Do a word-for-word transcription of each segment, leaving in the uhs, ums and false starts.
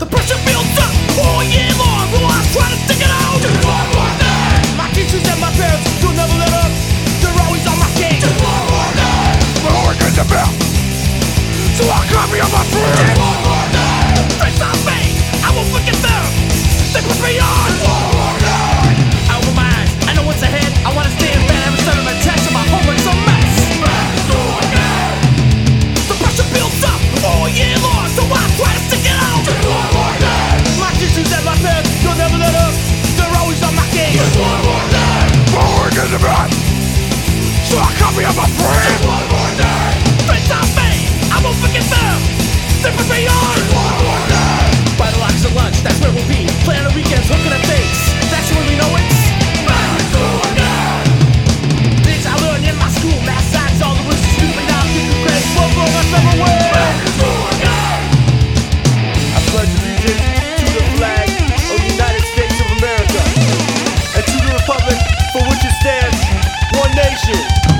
The pressure builds up all year long. While I try to stick it out. Just one more day. My teachers and my parents will never let up. They're always on my case. Just one more day. We're always in the bill, so I'll copy on my friends. Just one more day. Face on me, I won't forget them. They put me on. Just one more day. I open my eyes, I know what's ahead. I wanna stay in bed every time I'm attached to my homework's a mess. Back to school again. The pressure builds up all year long, so I try to stick it out. Just one more day. My teachers and my parents, they'll never let up. They're always on my case. Just one more day. We're always in the bill, so I'll copy on my friends. Just one more day. Friends on me, I won't forget them. They put me on. Just one more day. By the locks of lunch, that's where we'll be. Playing the weekends, hooking at fakes. That's when we know it's Back to school again. things I learned in my school. Math, science, all the rules are stupid. Now I'm giving credit for blowing us everywhere. Back to school again. I pledge allegiance to the flag of the United States of America and to the republic for which it stands, one nation.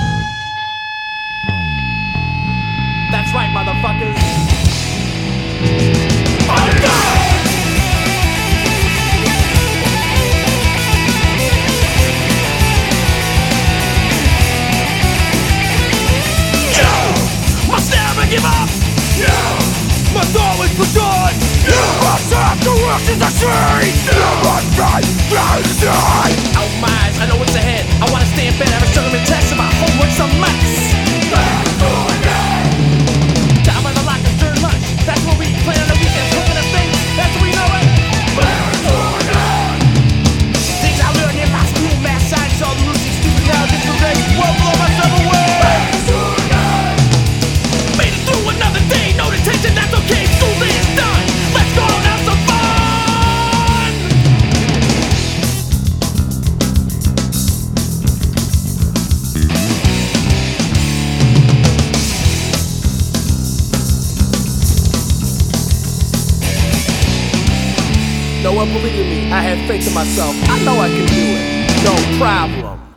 That's right, motherfuckers. Must never give up. Must always push on. Must have to work in the streets. Must fight, fight, die. Out my eyes, I know what's ahead. I wanna stay in bed every time I'm in text about homework's a mess. Back to school again. Down by the lockers during lunch. That's where we play on the weekends, hooking at things. That's where we know it. Back to school again. Things I learned in my school, math, science, all the rules are stupid. Now get the ready. Won't blow myself away. Back to school again. Made it through another day, no detention, that's okay. School day is done. Let's go and have some fun. No one believed in me. I had faith in myself. I know I can do it. No problem.